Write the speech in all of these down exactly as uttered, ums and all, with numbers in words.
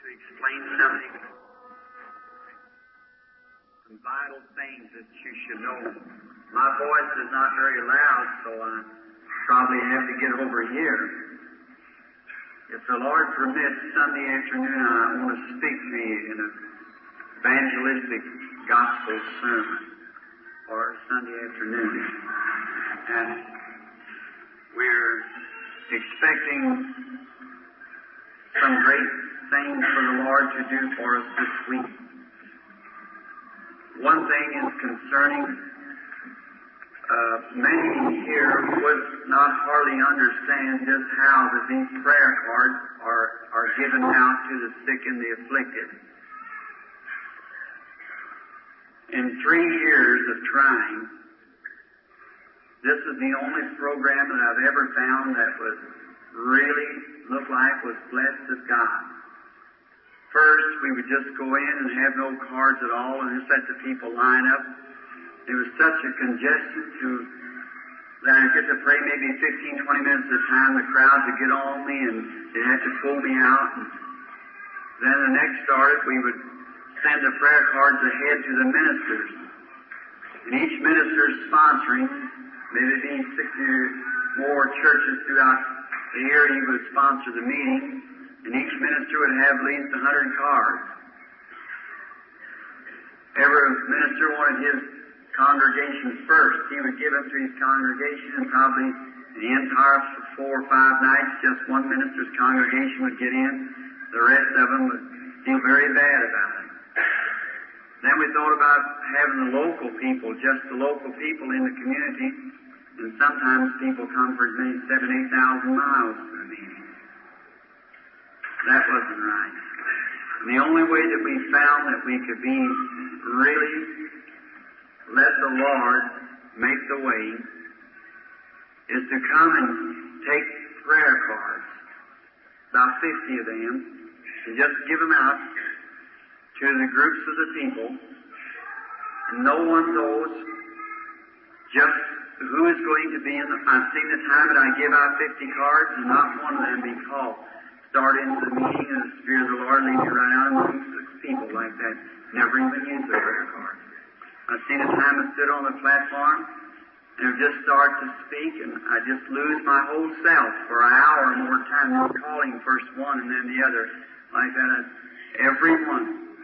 to explain something, some vital things that you should know. My voice is not very loud, so I probably have to get over here. If the Lord permits, Sunday afternoon I want to speak to you in an evangelistic gospel sermon, or Sunday afternoon. And we're expecting some great things for the Lord to do for us this week. One thing is concerning, uh, many here would not hardly understand just how that these prayer cards are, are given out to the sick and the afflicted. In three years of trying, this is the only program that I've ever found that was really looked like was blessed of God. First, we would just go in and have no cards at all and just let the people line up. It was such a congestion to that I'd get to pray maybe fifteen, twenty minutes at a time. The crowd would get on me and they'd have to pull me out. And then the next started, we would send the prayer cards ahead to the ministers. And each minister is sponsoring, maybe be sixty or more churches throughout the year. He would sponsor the meeting, and each minister would have at least a hundred cards. Every minister wanted his congregation first. He would give them to his congregation, and probably in the entire four or five nights, just one minister's congregation would get in. The rest of them would feel very bad about it. Then we thought about having the local people, just the local people in the community, and sometimes people come for as many as seven, eight thousand miles to the meeting. That wasn't right. And the only way that we found that we could be really let the Lord make the way is to come and take prayer cards, about fifty of them, and just give them out to the groups of the people, and no one knows just who is going to be in the... I've seen the time that I give out fifty cards, and not one of them be called. Start into the meeting, and the Spirit of the Lord leads you right out among the people like that. Never even use the prayer card. I've seen a time I stood on the platform, and I just start to speak, and I just lose my whole self for an hour or more time, just calling first one and then the other, like that. Every one.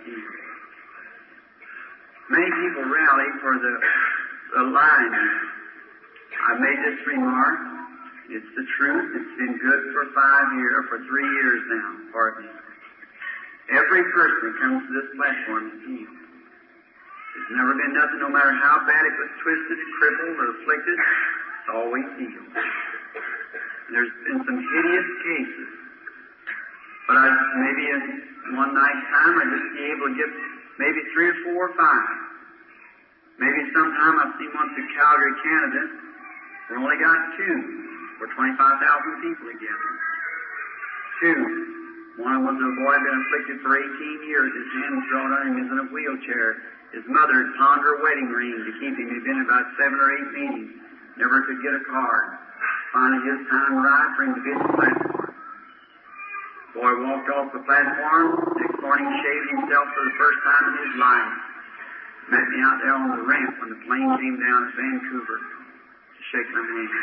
Many people rally for the, the line. I've made this remark. It's the truth. It's been good for five years, for three years now, pardon me. Every person that comes to this platform is healed. There's never been nothing, no matter how bad it was twisted, crippled, or afflicted, it's always healed. And there's been some hideous cases. But I maybe in one night's time I'd just be able to get maybe three or four or five. Maybe sometime I've seen one through Calgary, Canada, we only got two for twenty-five thousand people together. Two. One was a boy been afflicted for eighteen years. His hands drawn on him. He was in a wheelchair. His mother had pawned her wedding ring to keep him. He'd been in about seven or eight meetings. Never could get a card. Finally, his time arrived for him to be at the platform. Boy walked off the platform. Next morning, shaved himself for the first time in his life. Met me out there on the ramp when the plane came down at Vancouver to shake my hand.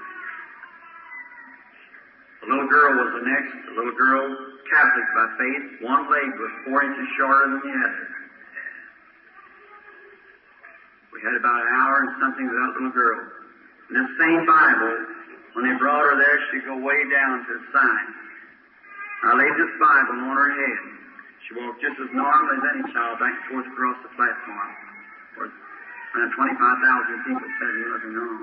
The little girl was the next. The little girl, Catholic by faith, one leg was four inches shorter than the other. We had about an hour and something with that little girl. In this same Bible, when they brought her there, she'd go way down to the side. I laid this Bible on her head. She walked just as normal as any child back and forth across the platform. Around twenty-five thousand people said there wasn't wrong.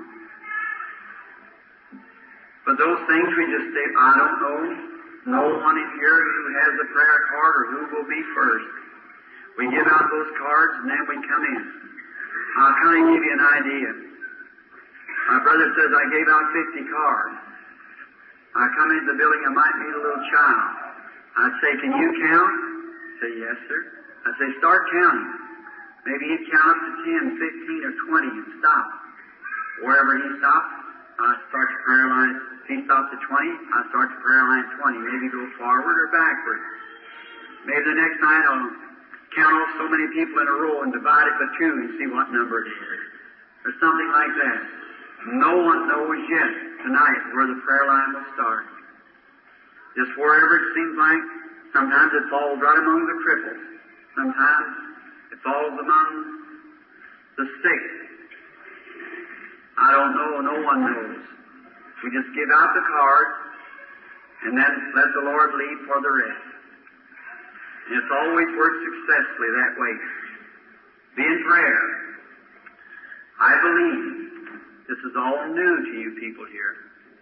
But those things we just say, I don't know. No one in here who has a prayer card or who will be first. We give out those cards and then we come in. I'll kind of give you an idea. My brother says I gave out fifty cards. I come into the building, I might meet a little child. I'd say, can you count? He'd say, yes, sir. I'd say, start counting. Maybe he'd count up to ten, fifteen, or twenty and stop. Wherever he stopped, I'd start to prayer line. If he stopped at twenty, I'd start to prayer line twenty. Maybe go forward or backward. Maybe the next night I'll count off so many people in a row and divide it by two and see what number it is. Or something like that. No one knows yet tonight where the prayer line will start. Just wherever it seems like, sometimes it falls right among the cripples. Sometimes it falls among the sick. I don't know, no one knows. We just give out the cards and then let the Lord lead for the rest. And it's always worked successfully that way. Be in prayer. I believe this is all new to you people here.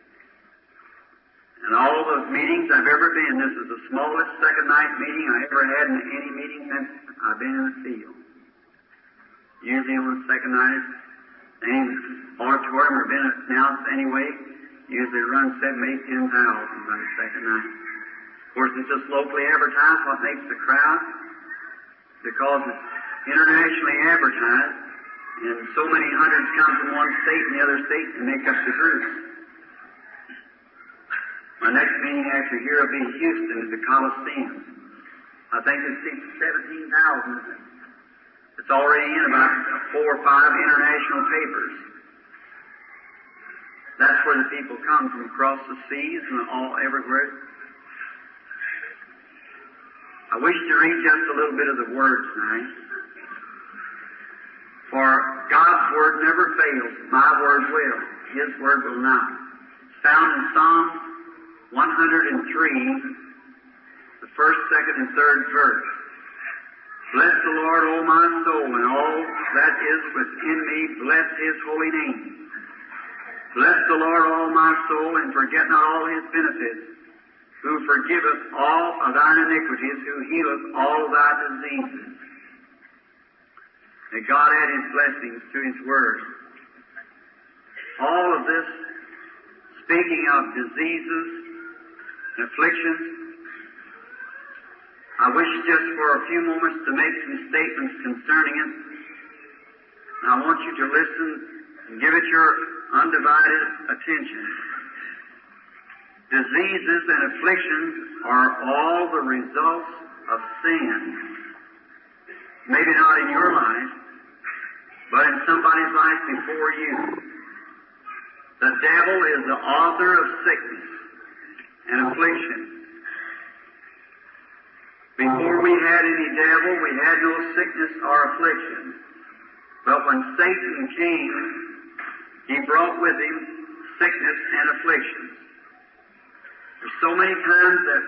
And all the meetings I've ever been, this is the smallest second night meeting I ever had in any meeting since I've been in the field. Usually on the second night, any auditorium or been announced anyway, usually run seven, eight, ten thousand by the second night. Of course, it's just locally advertised, what makes the crowd, because it's internationally advertised, and so many hundreds come from one state and the other state to make up the group. My next meeting after here will be in Houston at the Coliseum. I think it seats seventeen thousand. It's already in about four or five international papers. That's where the people come from across the seas and all everywhere. I wish to read just a little bit of the Word tonight. For God's Word never fails. My Word will. His Word will not. It's found in Psalms one hundred three, the first, second, and third verse. Bless the Lord, O my soul, and all that is within me, bless His holy name. Bless the Lord, all my soul, and forget not all His benefits, who forgiveth all of thine iniquities, who healeth all thy diseases. May God add His blessings to His Word. All of this, speaking of diseases and afflictions, I wish just for a few moments to make some statements concerning it. And I want you to listen and give it your undivided attention. Diseases and afflictions are all the results of sin. Maybe not in your life, but in somebody's life before you. The devil is the author of sickness and affliction. Before we had any devil, we had no sickness or affliction. But when Satan came, he brought with him sickness and affliction. There's so many times that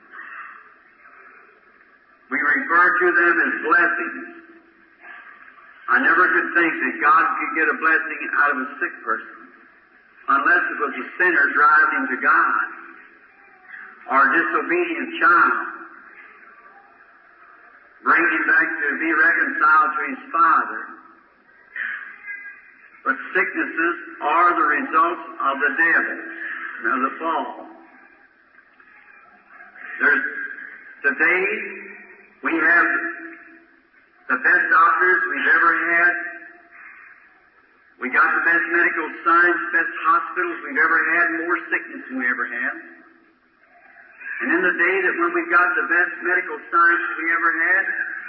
we refer to them as blessings. I never could think that God could get a blessing out of a sick person unless it was a sinner driving him to God or a disobedient child. Bring him back to be reconciled to his Father. But sicknesses are the results of the devil, of the fall. There's, today, we have the best doctors we've ever had. We got the best medical science, best hospitals we've ever had, more sickness than we ever had. And in the day that when we got the best medical science we ever had,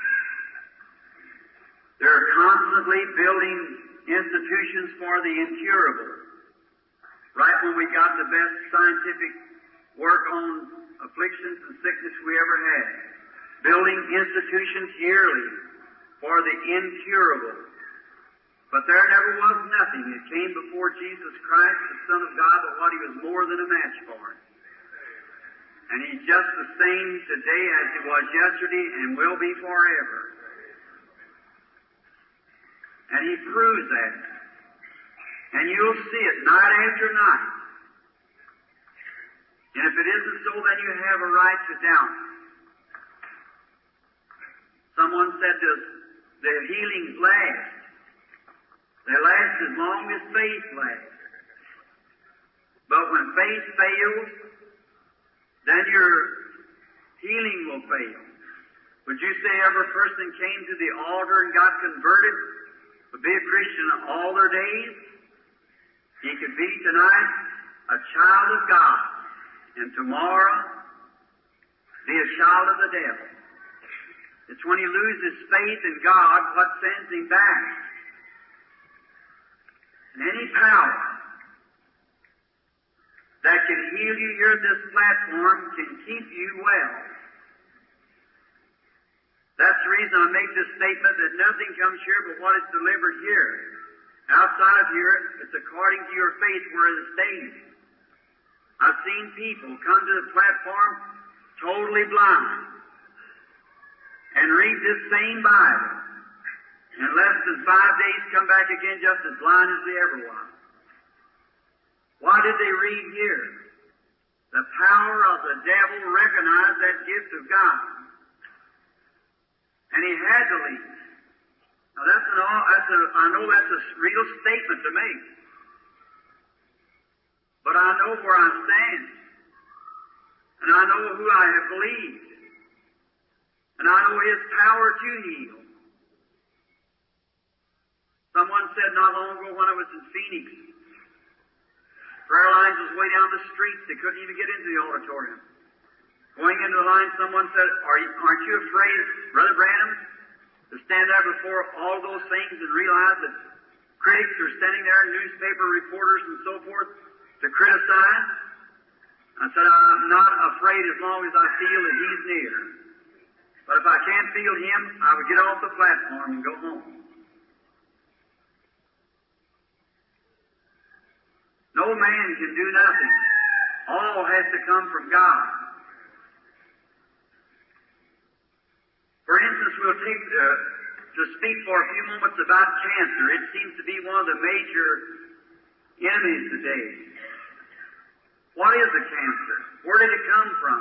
they're constantly building institutions for the incurable. Right when we got the best scientific work on afflictions and sickness we ever had. Building institutions yearly for the incurable. But there never was nothing that came before Jesus Christ, the Son of God, but what He was more than a match for. And He's just the same today as He was yesterday and will be forever. And He proves that. And you'll see it night after night. And if it isn't so, then you have a right to doubt. Someone said to us, the healings last. They last as long as faith lasts. But when faith fails, then your healing will fail. Would you say every person came to the altar and got converted would be a Christian all their days? He could be tonight a child of God, and tomorrow be a child of the devil. It's when he loses faith in God what sends him back. And any power that can heal you here at this platform can keep you well. That's the reason I make this statement that nothing comes here but what is delivered here. Outside of here, it's according to your faith where it stays. I've seen people come to the platform totally blind and read this same Bible. In less than five days come back again just as blind as they ever was. Why did they read here? The power of the devil recognized that gift of God. And he had to leave. Now that's an, that's a, I know that's a real statement to make. But I know where I stand. And I know who I have believed. And I know his power to heal. Someone said not long ago when I was in Phoenix, prayer lines was way down the street. They couldn't even get into the auditorium. Going into the line, someone said, Are you, aren't you afraid, Brother Branham, to stand there before all those things and realize that critics are standing there, newspaper reporters and so forth, to criticize? I said, I'm not afraid as long as I feel that he's near. But if I can't feel him, I would get off the platform and go home. No man can do nothing. All has to come from God. For instance, we'll take uh, to speak for a few moments about cancer. It seems to be one of the major enemies today. What is a cancer? Where did it come from?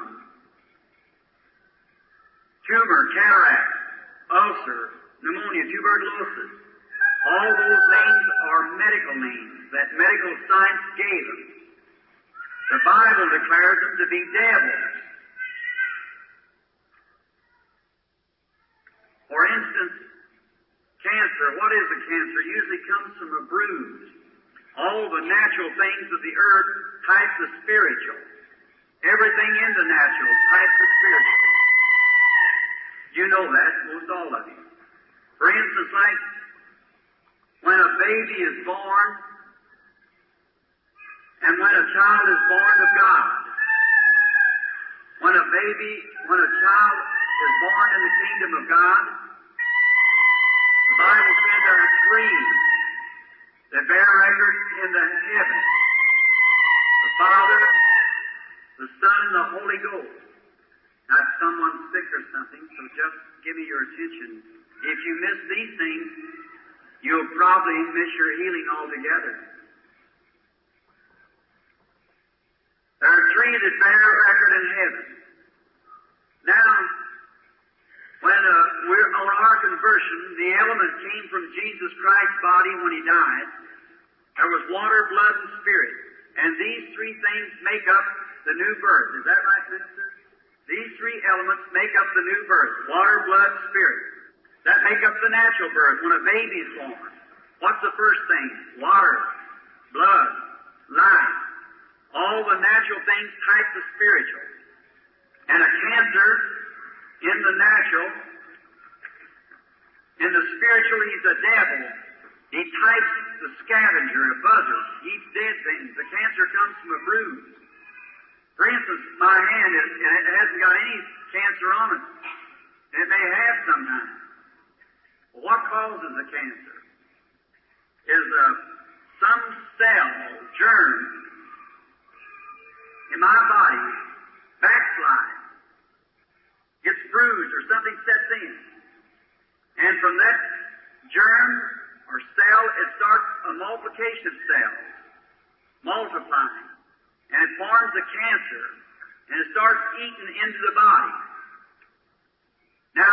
Tumor, cataract, ulcer, pneumonia, tuberculosis. All those names are medical names that medical science gave them. The Bible declares them to be devils. For instance, cancer. What is a cancer? It usually comes from a bruise. All the natural things of the earth type the spiritual. Everything in the natural type the spiritual. You know that, most all of you. For instance, like when a baby is born, and when a child is born of God, when a baby, when a child is born in the kingdom of God, the Bible said there are three that bear record in the heavens: the Father, the Son, and the Holy Ghost. Now, if someone's sick or something, so just give me your attention. If you miss these things, you'll probably miss your healing altogether. There are three that bear record in heaven. Now, when uh, we're on our conversion, the element came from Jesus Christ's body when he died. There was water, blood, and spirit. And these three things make up the new birth. Is that right, minister? These three elements make up the new birth. Water, blood, spirit. That make up the natural birth when a baby is born. What's the first thing? Water, blood, life. All the natural things type the spiritual. And a cancer in the natural, in the spiritual, he's a devil. He types the scavenger, a buzzard. He eats dead things. The cancer comes from a bruise. For instance, my hand, it, it hasn't got any cancer on it. It may have sometimes. Well, what causes the cancer? Is uh, some cell, germ, in my body backslide, gets bruised, or something sets in. And from that germ or cell, it starts a multiplication of cells, multiplying. And it forms a cancer, and it starts eating into the body. Now,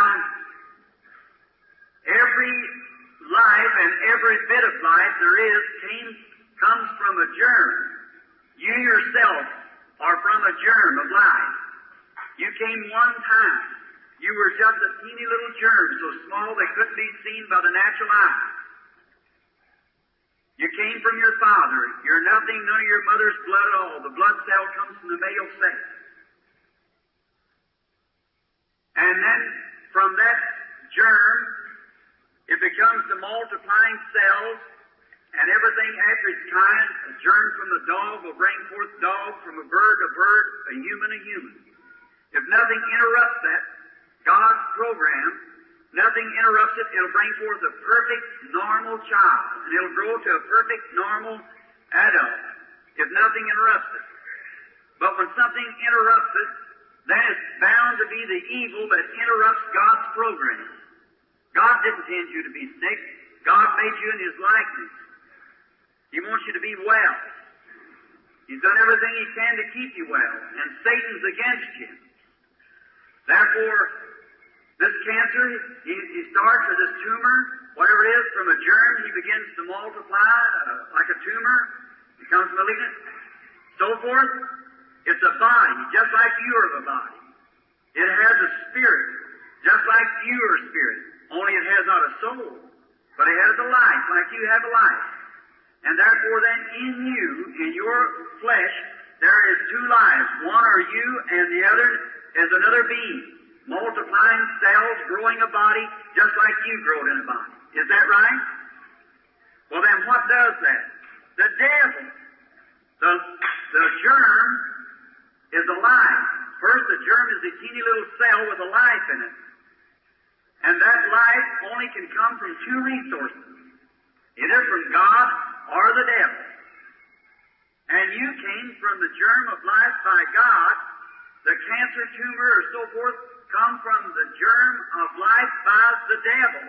every life and every bit of life there is came, comes from a germ. You yourself are from a germ of life. You came one time. You were just a teeny little germ, so small they couldn't be seen by the natural eye. You came from your father. You're nothing, none of your mother's blood at all. The blood cell comes from the male sex. And then from that germ, it becomes the multiplying cells, and everything after its kind. A germ from the dog will bring forth dog, from a bird a bird, a human a human. If nothing interrupts that, God's program, nothing interrupts it, it'll bring forth a perfect, normal child, and it'll grow to a perfect, normal adult, if nothing interrupts it. But when something interrupts it, then it's bound to be the evil that interrupts God's program. God didn't intend you to be sick. God made you in His likeness. He wants you to be well. He's done everything He can to keep you well, and Satan's against you. Therefore, this cancer, he, he starts with this tumor, whatever it is, from a germ, he begins to multiply uh, like a tumor, becomes malignant, so forth. It's a body, just like you are a body. It has a spirit, just like you are a spirit, only it has not a soul, but it has a life, like you have a life. And therefore then, in you, in your flesh, there is two lives. One are you, and the other is another being, multiplying cells, growing a body, just like you growed in a body. Is that right? Well then, what does that? The devil, the, the germ, is alive. First, the germ is a teeny little cell with a life in it. And that life only can come from two resources, either from God or the devil. And you came from the germ of life by God. The cancer, tumor, or so forth come from the germ of life by the devil.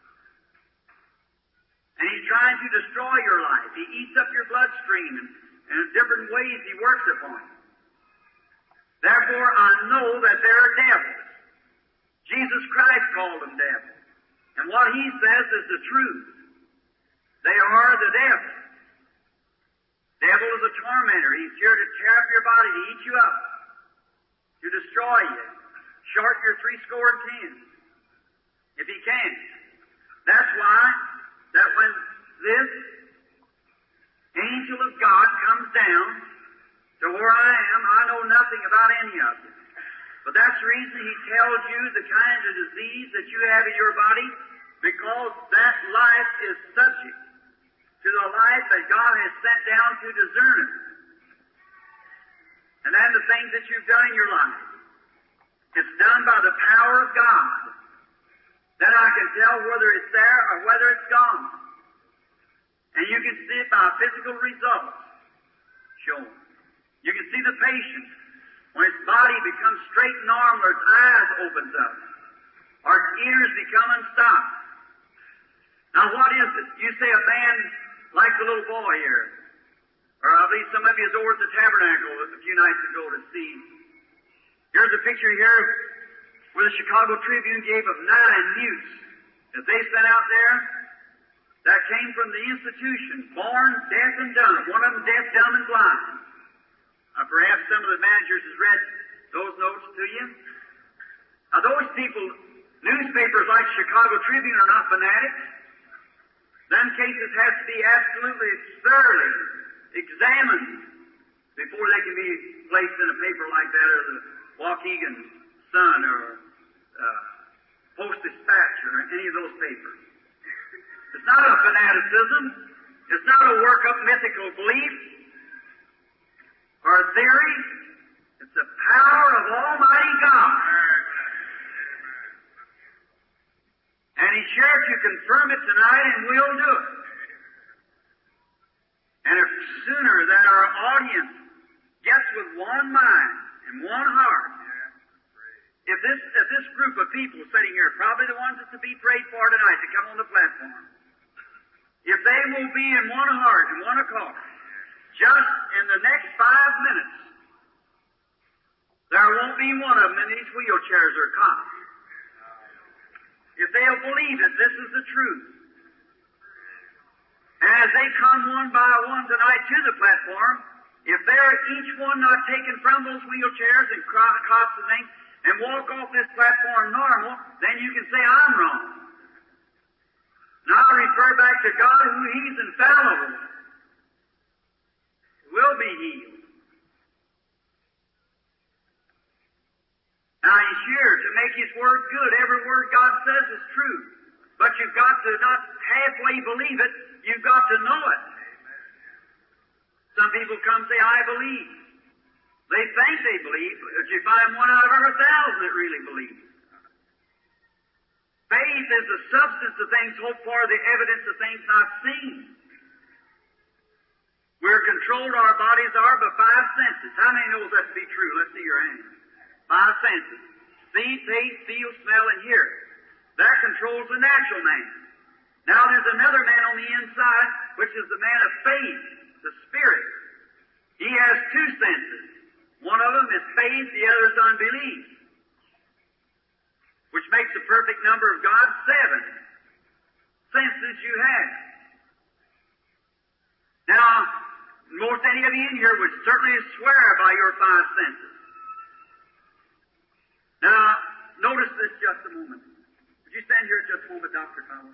And he's trying to destroy your life. He eats up your bloodstream, and, and in different ways he works upon you. Therefore, I know that there are devils. Jesus Christ called them devils. And what He says is the truth. They are the devil. Devil is a tormentor. He's here to tear up your body, to eat you up, to destroy you, short your three score and ten, if he can. That's why that when this angel of God comes down to where I am, I know nothing about any of it. But that's the reason he tells you the kind of disease that you have in your body, because that life is subject to the life that God has sent down to discern it. And then the things that you've done in your life, it's done by the power of God. Then I can tell whether it's there or whether it's gone. And you can see it by physical results shown. You can see the patient when his body becomes straight and normal, or his eyes opens up, or his ears become unstopped. Now what is it? You say a man like the little boy here, or I believe some of you was over at the Tabernacle a few nights ago to see. Here's a picture here where the Chicago Tribune gave of nine mutes that they sent out there that came from the institution, born deaf and dumb, one of them deaf, dumb, and blind. Uh, perhaps some of the managers has read those notes to you. Now those people, newspapers like Chicago Tribune are not fanatics. Them cases have to be absolutely thoroughly examined before they can be placed in a paper like that, or the Waukegan Sun, or uh, Post-Dispatch, or any of those papers. It's not a fanaticism. It's not a work-up mythical belief or a theory. It's the power of Almighty God. And He's sure to confirm it tonight, and will do it. And if sooner that our audience gets with one mind and one heart, if this, if this group of people sitting here, probably the ones that's to be prayed for tonight to come on the platform, if they will be in one heart and one accord, just in the next five minutes, there won't be one of them in these wheelchairs or cots. If they'll believe that this is the truth. And as they come one by one tonight to the platform, if they're each one not taken from those wheelchairs and cots and things, and walk off this platform normal, then you can say, I'm wrong. And I'll refer back to God, who He's infallible, will be healed. Now He's here to make His Word good. Every word God says is true. But you've got to not halfway believe it, you've got to know it. Some people come and say, I believe. They think they believe, but you find one out of every thousand that really believes. Faith is the substance of things hoped for, the evidence of things not seen. We're controlled, our bodies are, by five senses. How many knows that to be true? Let's see your hands. Five senses. See, taste, feel, smell, and hear. That controls the natural man. Now there's another man on the inside, which is the man of faith, the Spirit. He has two senses. One of them is faith, the other is unbelief, which makes the perfect number of God seven senses you have. Now, most any of you in here would certainly swear by your five senses. Now, notice this just a moment. Would you stand here just a moment, Doctor Collins?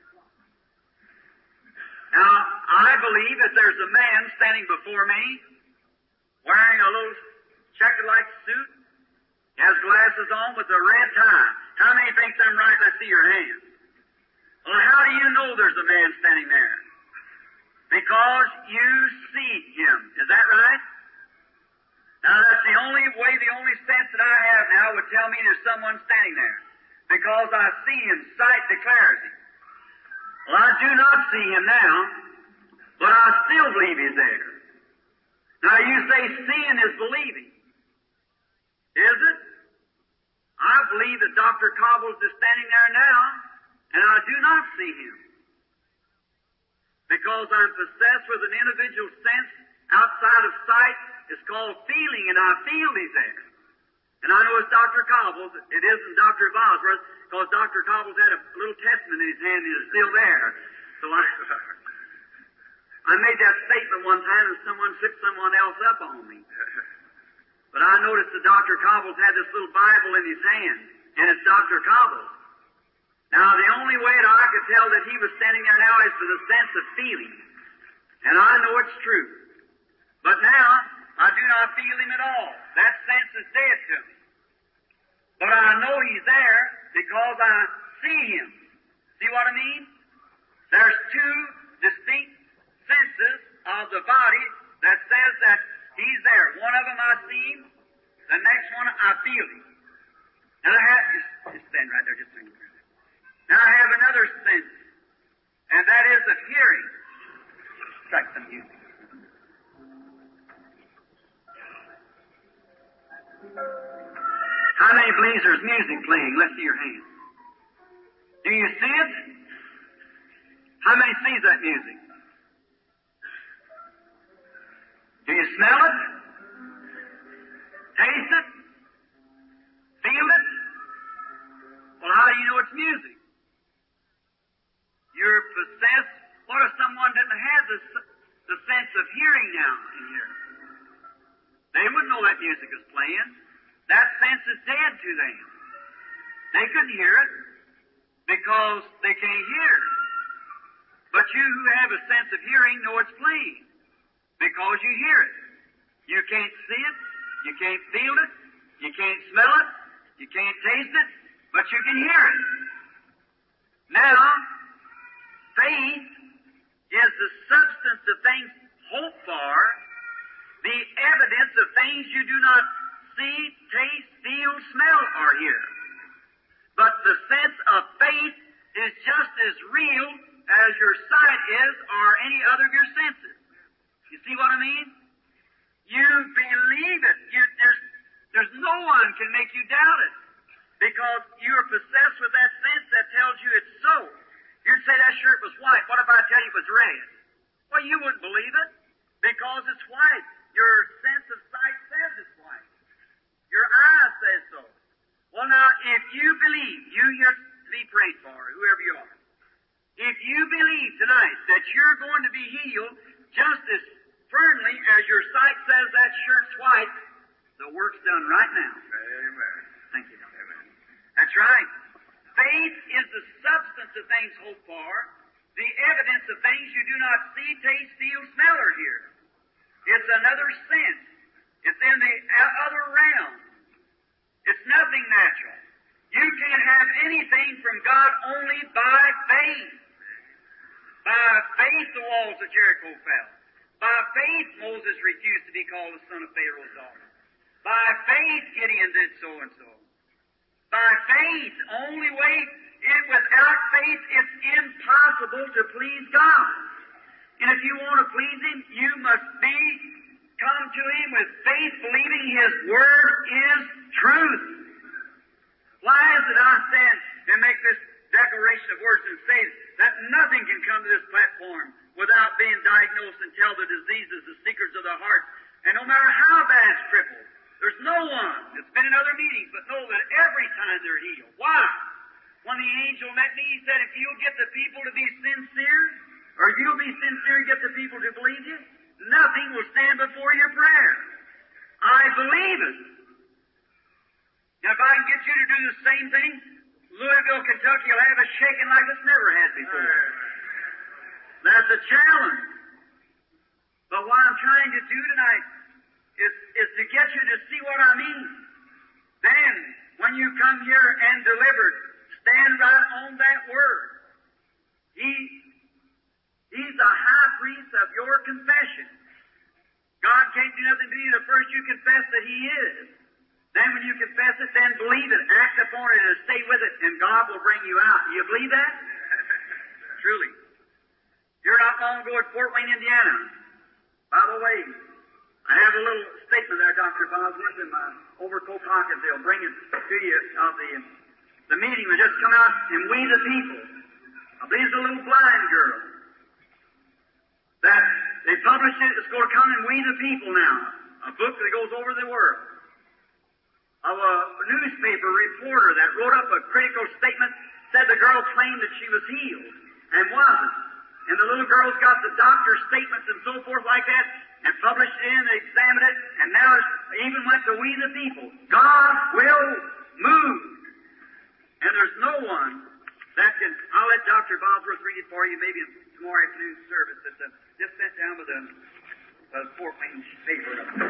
Now, I believe that there's a man standing before me wearing a little checkered-like suit. He has glasses on with a red tie. How many thinks I'm right? Let's see your hands. Well, how do you know there's a man standing there? Because you see him. Is that right? Now, that's the only way, the only sense that I have now would tell me there's someone standing there. Because I see him. Sight declares him. Well, I do not see him now, but I still believe he's there. Now, you say seeing is believing. Is it? I believe that Doctor Cobbles is standing there now, and I do not see him. Because I'm possessed with an individual sense outside of sight. It's called feeling, and I feel he's there. And I know it's Doctor Cobbles. It isn't Doctor Bosworth, because Doctor Cobbles had a little testament in his hand and it's still there. So I, I made that statement one time and someone took someone else up on me. But I noticed that Doctor Cobbles had this little Bible in his hand, and it's Doctor Cobbles. Now, the only way that I could tell that he was standing there now is for the sense of feeling. And I know it's true. But now, I do not feel him at all. That sense is dead to me. But I know he's there because I see him. See what I mean? There's two distinct senses of the body that says that he's there. One of them I see him. The next one I feel him. And I have, just, just stand right there, just a minute. Now I have another sense, and that is of hearing. Strike some music. How many believes there's music playing? Let's see your hands. Do you see it? How many sees that music? Do you smell it? Taste it? Feel it? Well, how do you know it's music? You're possessed. What if someone didn't have the, the sense of hearing now in here? They wouldn't know that music is playing. That sense is dead to them. They couldn't hear it because they can't hear. But you who have a sense of hearing know it's playing because you hear it. You can't see it. You can't feel it. You can't smell it. You can't taste it. But you can hear it. Now, faith is the substance of things hoped for, the evidence of things you do not see, taste, feel, smell, or hear. But the sense of faith is just as real as your sight is or any other of your senses. You see what I mean? You believe it. You, there's, there's no one can make you doubt it because you're possessed with that sense that tells you it's so. You'd say that shirt was white. What if I tell you it was red? Well, you wouldn't believe it because it's white. Your sense of sight says it's white. Your eye says so. Well, now, if you believe, you here to be prayed for, whoever you are, if you believe tonight that you're going to be healed just as firmly as your sight says that shirt's white, the work's done right now. Amen. Thank you. Amen. That's right. Faith is the substance of things hoped for, the evidence of things you do not see, taste, feel, smell, or hear. It's another sense. It's in the other realm. It's nothing natural. You can't have anything from God only by faith. By faith the walls of Jericho fell. By faith Moses refused to be called the son of Pharaoh's daughter. By faith Gideon did so and so. By faith, only way, it, without faith it's impossible to please God. And if you want to please Him, you must be, come to Him with faith, believing His Word is truth. Why is it I stand and make this declaration of words and say that nothing can come to this platform without being diagnosed and tell the diseases, the secrets of the heart, and no matter how bad it's crippled, there's no one that's been in other meetings but know that every time they're healed. Why? When the angel met me, he said, if you'll get the people to be sincere, or if you'll be sincere and get the people to believe you, nothing will stand before your prayer. I believe it. Now, if I can get you to do the same thing, Louisville, Kentucky will have a shaking like it's never had before. That's a challenge. But what I'm trying to do tonight is, is to get you to see what I mean. Then, when you come here and deliver, stand right on that word. He, he's the high priest of your confession. God can't do nothing to you the first you confess that He is. Then when you confess it, then believe it, act upon it, and stay with it, and God will bring you out. Do you believe that? Truly. You're not long ago at Fort Wayne, Indiana. By the way, I have a little statement there, Doctor Bosworth, in my overcoat pocket. They'll bring it to you of the, the meeting that just come out, and We the People. I believe it's a little blind girl. That they published it, it's going to come in We the People now. A book that goes over the world. Of a newspaper reporter that wrote up a critical statement, said the girl claimed that she was healed, and wasn't. And the little girl's got the doctor's statements and so forth like that, and published it in, they examined it, and now it even went to We the People. God will move. And there's no one that can, I'll let Doctor Bosworth read it for you maybe in tomorrow afternoon service. It's uh, just sent down with a, a Fort Wayne paper.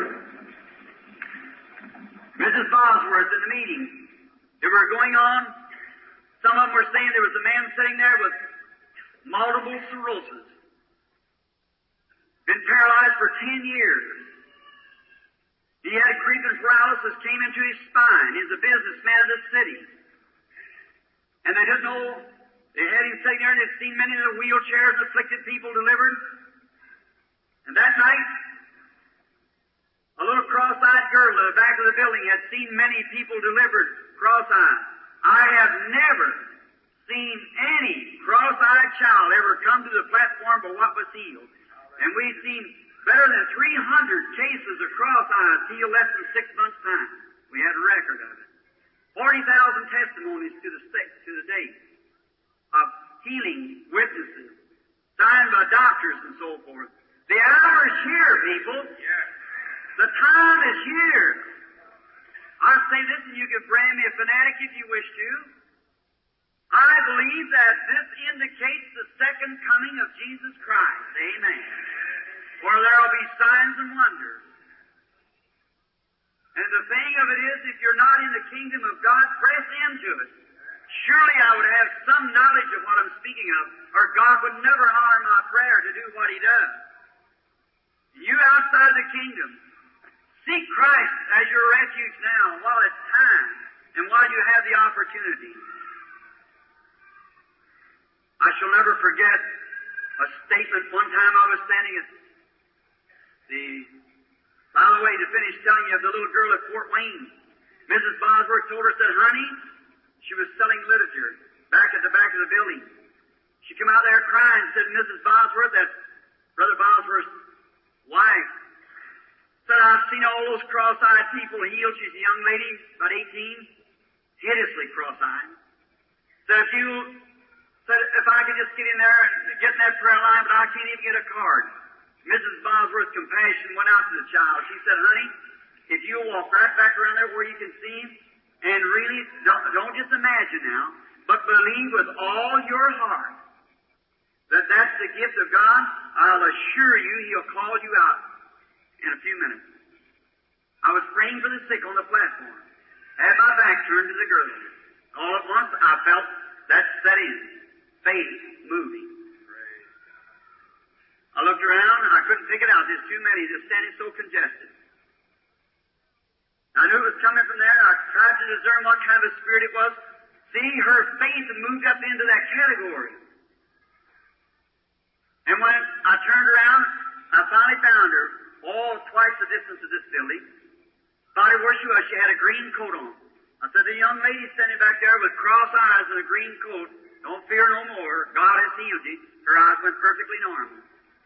Missus Bosworth in the meeting. They were going on. Some of them were saying there was a man sitting there with multiple sclerosis. Been paralyzed for ten years. He had creeping paralysis, came into his spine. He's a businessman of the city. And they didn't know, they had him sitting there and they'd seen many of the wheelchairs and afflicted people delivered. And that night, a little cross-eyed girl in the back of the building had seen many people delivered cross-eyed. I have never seen any cross-eyed child ever come to the platform for what was healed. And we've seen better than three hundred cases of cross-eyed healed less than six months' time. We had a record of it. forty thousand testimonies to the, to the date of healing witnesses, signed by doctors and so forth. The hour is here, people. Yeah. The time is here. I say this, and you can brand me a fanatic if you wish to. I believe that this indicates the second coming of Jesus Christ. Amen. For there will be signs and wonders. And the thing of it is, if you're not in the kingdom of God, press into it. Surely I would have some knowledge of what I'm speaking of, or God would never honor my prayer to do what He does. You outside the kingdom, seek Christ as your refuge now while it's time and while you have the opportunity. I shall never forget a statement. One time I was standing at the, by the way, to finish telling you of the little girl at Fort Wayne, Missus Bosworth told her, said, honey, she was selling literature back at the back of the building. She came out there crying and said, Missus Bosworth, that's Brother Bosworth's wife, said, I've seen all those cross-eyed people healed. She's a young lady, about eighteen, hideously cross-eyed. Said, if you, said, if I could just get in there and get in that prayer line, but I can't even get a card. Missus Bosworth's compassion went out to the child. She said, honey, if you'll walk right back around there where you can see Him, and really, don't, don't just imagine now, but believe with all your heart that that's the gift of God, I'll assure you He'll call you out in a few minutes. I was praying for the sick on the platform. Had my back turned to the girl. All at once, I felt that set in. Faith moving. I looked around. I couldn't pick it out. There's too many. Just standing so congested. I knew it was coming from there. I tried to discern what kind of a spirit it was. See, her faith had moved up into that category. And when I turned around, I finally found her, all twice the distance of this building. Found her where she was. She had a green coat on. I said, the young lady standing back there with cross eyes and a green coat, don't fear no more. God has healed you. Her eyes went perfectly normal.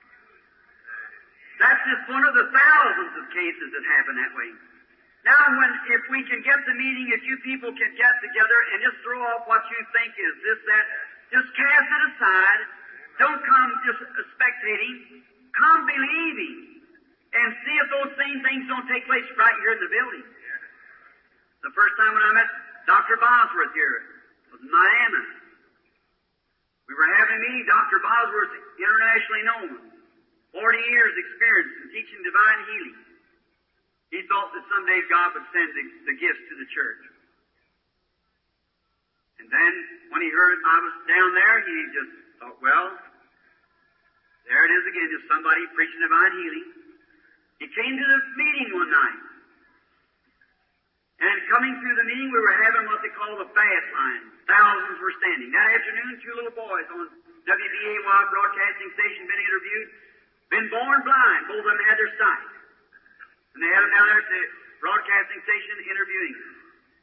That's just one of the thousands of cases that happen that way. Now, when, if we can get the meeting, if you people can get together and just throw off what you think is this, that, just cast it aside. Don't come just spectating. Come believing. And see if those same things don't take place right here in the building. The first time when I met Doctor Bosworth here was in Miami. We were having a meeting. Doctor Bosworth, internationally known, forty years experience in teaching divine healing. He thought that someday God would send the, the gifts to the church. And then, when he heard I was down there, he just thought, well, there it is again, just somebody preaching divine healing. He came to the meeting one night. And coming through the meeting, we were having what they call the fast line. Thousands were standing. That afternoon, two little boys on W B A Y broadcasting station been interviewed, been born blind. Both of them had their sight. And they had them down there at the broadcasting station interviewing them.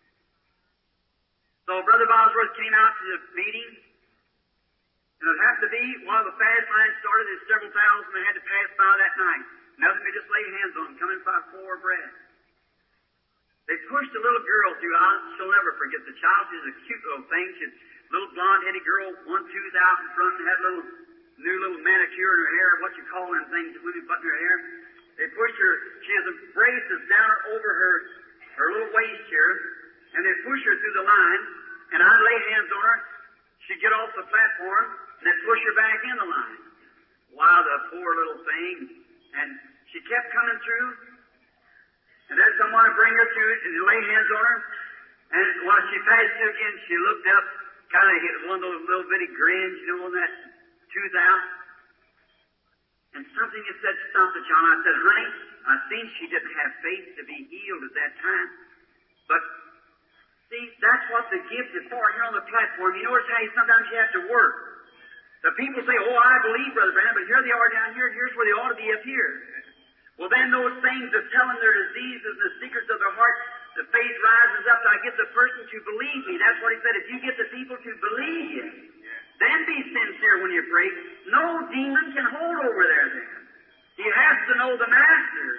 So Brother Bosworth came out to the meeting, and it happened to be while the fast line started, there's several thousand that had to pass by that night. Nothing but just lay hands on them, coming by for bread. They pushed a little girl through. I shall never forget the child. She's a cute little thing. She's a little blonde-headed girl, one tooth out in front, and had a little new little manicure in her hair, what you call them things that women put in her hair. They pushed her. She has a braces down over her, her little waist here, and they push her through the line, and I'd lay hands on her. She'd get off the platform, and they'd push her back in the line. Wow, the poor little thing. And she kept coming through, and then someone would bring her through it, and they'd lay hands on her, and while she passed through again, she looked up, kind of hit one of those little bitty grins, you know, on that tooth out. And something had said, stop the child. I said, honey, I seen she didn't have faith to be healed at that time. But, see, that's what the gift is for. Here on the platform, you notice how you, sometimes you have to work. The people say, oh, I believe, Brother Branham, but here they are down here, and here's where they ought to be up here. Well, then those things of telling their diseases and the secrets of their heart, the faith rises up to I get the person to believe me. That's what he said. If you get the people to believe you, then be sincere when you pray. No demon can hold over there then. He has to know the Master.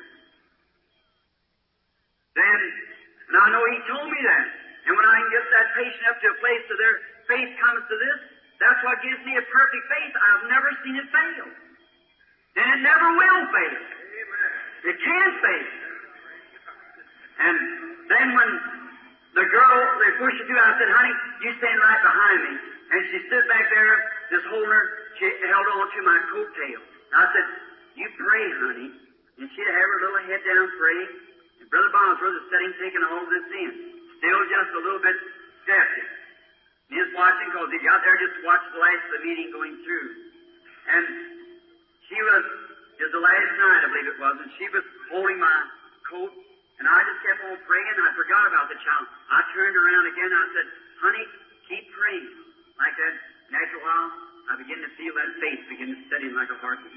Then, and I know he told me that. And when I can get that patient up to a place where their faith comes to this, that's what gives me a perfect faith. I've never seen it fail. And it never will fail. It can't fail. And then when the girl, they pushed her through, I said, honey, you stand right behind me. And she stood back there, just holding her, she held on to my coattail. I said, you pray, honey. And she'd have her little head down, pray. And Brother Bosworth is sitting, taking all this in. Still just a little bit skeptic. He is watching, because he got there just to watch the last of the meeting going through. And she was, it was the last night, I believe it was, and she was holding my coat, and I just kept on praying, and I forgot about the child. I turned around again, and I said, honey, keep praying. Like that, and after a while, I began to feel that faith begin to set in like a heartbeat.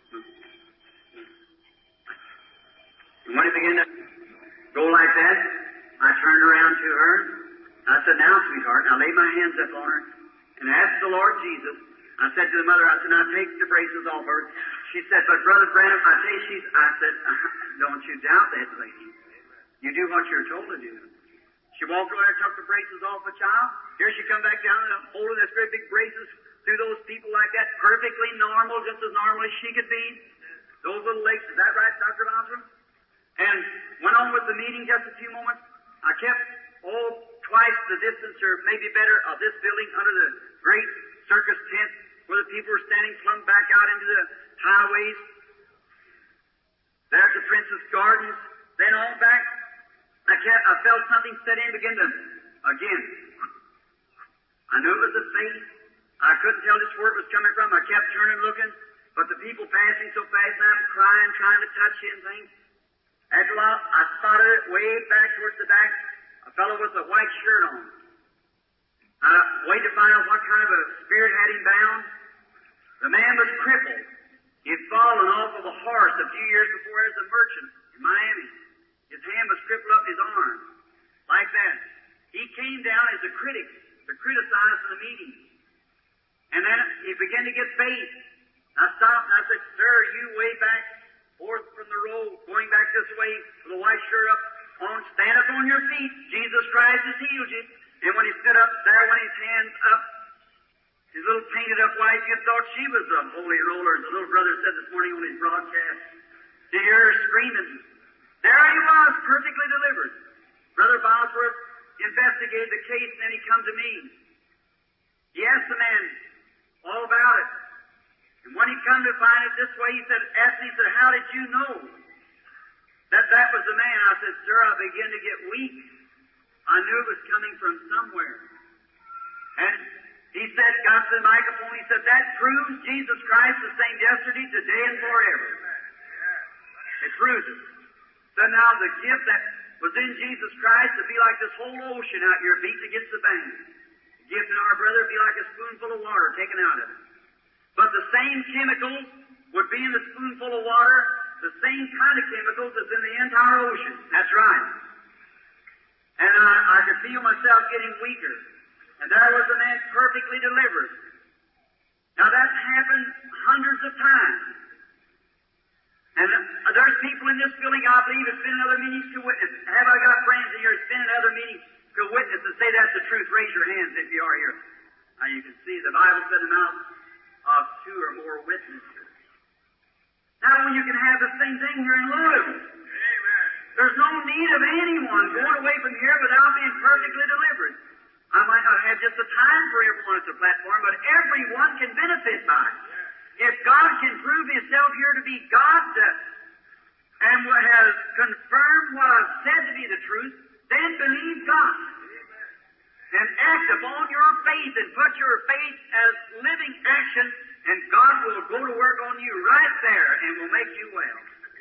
And when it began to go like that, I turned around to her. I said, now, sweetheart, and I laid my hands up on her and asked the Lord Jesus. I said to the mother, I said, now take the braces off her. She said, but Brother Branham, I tell you, she's, I said, uh, don't you doubt that lady. You do what you're told to do. She walked over and took the braces off the child. Here she come back down and holding those great big braces through those people like that, perfectly normal, just as normal as she could be. Those little legs, is that right, Doctor Bosworth? And went on with the meeting just a few moments. I kept, oh, twice the distance, or maybe better, of this building under the great circus tent where the people were standing plumb back out into the highways. There at the Princess Gardens, then on back. I kept, I felt something set in, begin to, again. I knew it was a faith. I couldn't tell just where it was coming from. I kept turning, looking, but the people passing so fast, and I'm crying, trying to touch it and things. After a while, I spotted it way back towards the back, a fellow with a white shirt on. I waited to find out what kind of a spirit had him bound. The man was crippled. He had fallen off of a horse a few years before as a merchant in Miami. His hand was crippled up his arm, like that. He came down as a critic to criticize the meeting. And then he began to get faith. I stopped and I said, "Sir, you way back forth from the road, going back this way with a white shirt up on, stand up on your feet. Jesus Christ has healed you." And when he stood up there, when his hands up, his little painted up wife, you thought she was a holy roller, as the little brother said this morning on his broadcast. To hear her screaming. There he was, perfectly delivered. Brother Bosworth investigated the case, and then he come to me. He asked the man all about it. And when he come to find it this way, he said, asked me, he said, "How did you know that that was the man?" I said, "Sir, I began to get weak. I knew it was coming from somewhere." And he said, got to the microphone, he said, "That proves Jesus Christ the same yesterday, today, and forever." It proves it. So now the gift that was in Jesus Christ would be like this whole ocean out your feet against the bank. The gift in our brother would be like a spoonful of water taken out of it. But the same chemicals would be in the spoonful of water, the same kind of chemicals that's in the entire ocean. That's right. And I, I could feel myself getting weaker. And there was a man perfectly delivered. Now that's happened hundreds of times. And uh, there's people in this building, I believe, that's been in other meetings to witness. Have I got friends in here that's been in other meetings to witness and say that's the truth? Raise your hands if you are here. Now you can see the Bible said in the mouth of two or more witnesses. Now you can have the same thing here in Louisville. Amen. There's no need of anyone going away from here without being perfectly delivered. I might not have just the time for everyone at the platform, but everyone can benefit by it. If God can prove Himself here to be God uh, and what has confirmed what I've said to be the truth, then believe God. And act upon your faith and put your faith as living action, and God will go to work on you right there and will make you well.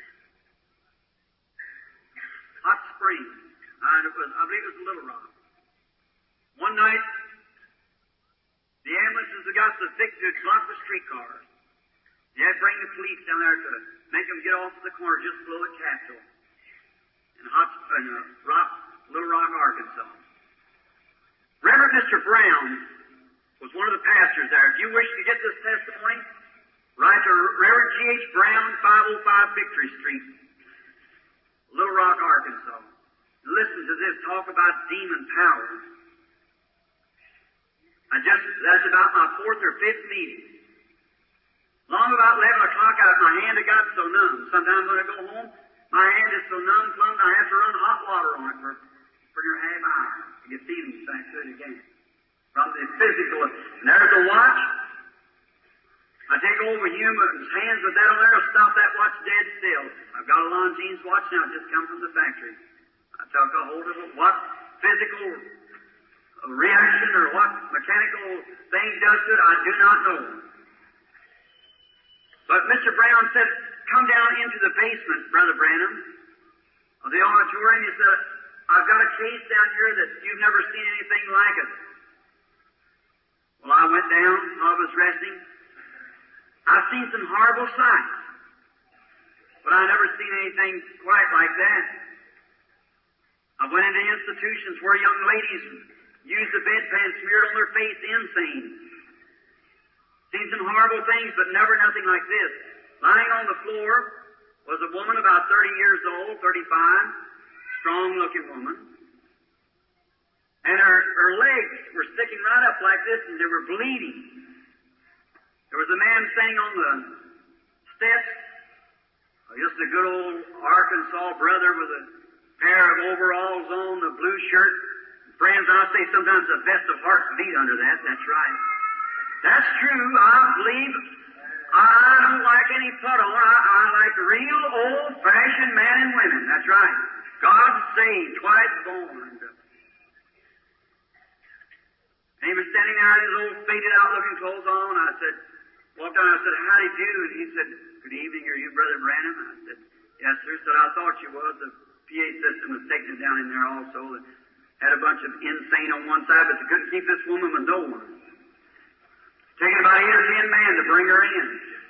Hot Springs. Uh, it was, I believe it was Little Rock. One night, the ambulances had got so thick to block the streetcars. They had to bring the police down there to make them get off the corner just below the Capitol in Hot in, uh, Rock, Little Rock, Arkansas. Reverend Mister Brown was one of the pastors there. If you wish to get this testimony, write to Reverend G H Brown, five oh five Victory Street, Little Rock, Arkansas. Listen to this. Talk about demon power. I just, that's about my fourth or fifth meeting. Long about eleven o'clock, I, my hand had got so numb. Sometimes when I go home, my hand is so numb, plumb, I have to run hot water on it for, for your half hour to get feelings back to it again. From the physical. And there's a watch. I take over human's hands with that on there, I'll stop that watch dead still. I've got a Longines watch now, just come from the factory. I took a hold of it. What physical reaction or what mechanical thing does to it, I do not know. But Mister Brown said, "Come down into the basement, Brother Branham, of the auditorium." He said, "I've got a case down here that you've never seen anything like it." Well, I went down while I was resting. I've seen some horrible sights, but I never seen anything quite like that. I went into institutions where young ladies used the bedpan smeared on their face, insane. Seen some horrible things, but never nothing like this. Lying on the floor was a woman about thirty years old, thirty-five, strong-looking woman. And her, her legs were sticking right up like this, and they were bleeding. There was a man standing on the steps, just a good old Arkansas brother with a pair of overalls on, a blue shirt. Friends, I'll say sometimes the best of hearts beat under that. That's right. That's true. I believe I don't like any put on. I, I like real old-fashioned men and women. That's right. God saved, twice born. And he was standing there in his old faded out looking clothes on. I said, walked on, I said, how do you do? And he said, good evening, are you Brother Branham? I said, yes, sir. Said, I thought you was. The P A system was taking it down in there also. And had a bunch of insane on one side, but they couldn't keep this woman with no one. Taking about eight or ten men to bring her in.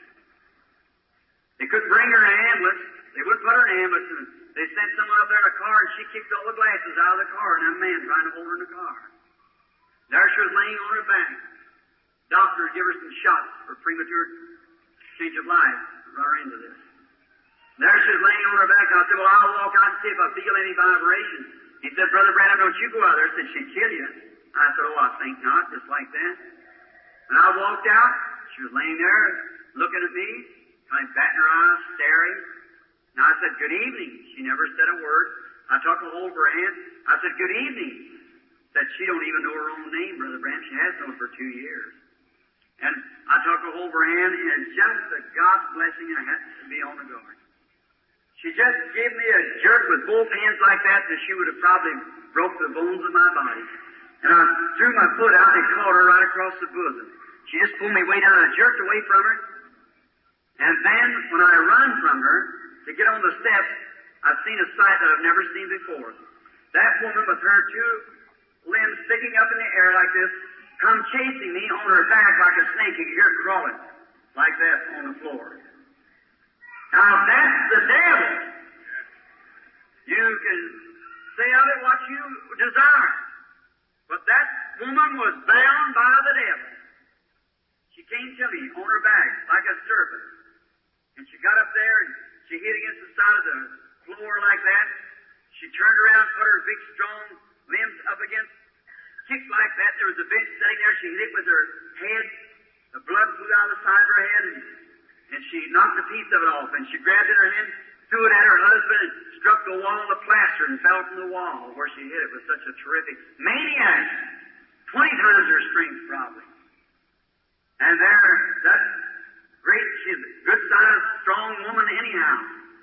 They couldn't bring her in an ambulance. They wouldn't put her in an ambulance. And they sent someone up there in a car, and she kicked all the glasses out of the car, and that man trying to hold her in the car. There she was laying on her back. Doctor give her some shots for premature change of life. Run her into this. There she was laying on her back. I said, well, I'll walk out and see if I feel any vibration. He said, Brother Branham, don't you go out there. I said, she'd kill you. I said, oh, I think not, just like that. And I walked out. She was laying there looking at me, kind of batting her eyes, staring. And I said, good evening. She never said a word. I took a hold of her hand. I said, good evening. Said, she don't even know her own name, Brother Branham. She has known for two years. And I took a hold of her hand, and just a God's blessing, I happened to be on the guard. She just gave me a jerk with both hands like that that she would have probably broke the bones of my body. And I threw my foot out and caught her right across the bosom. She just pulled me way down. I jerked away from her. And then, when I run from her to get on the steps, I've seen a sight that I've never seen before. That woman with her two limbs sticking up in the air like this, come chasing me on her back like a snake. You could hear it crawling like that on the floor. Now, that's the devil. You can say of it what you desire. But that woman was bound by the devil. She came to me on her back like a serpent. And she got up there and she hit against the side of the floor like that. She turned around, put her big, strong limbs up against, kicked like that. There was a bench sitting there. She hit it with her head. The blood flew out of the side of her head. And And she knocked a piece of it off, and she grabbed it in her hand, threw it at her husband, and struck the wall of the plaster and fell from the wall where she hit it with such a terrific maniac. Twenty times her strength, probably. And there, that great, she's a good-sized, strong woman anyhow.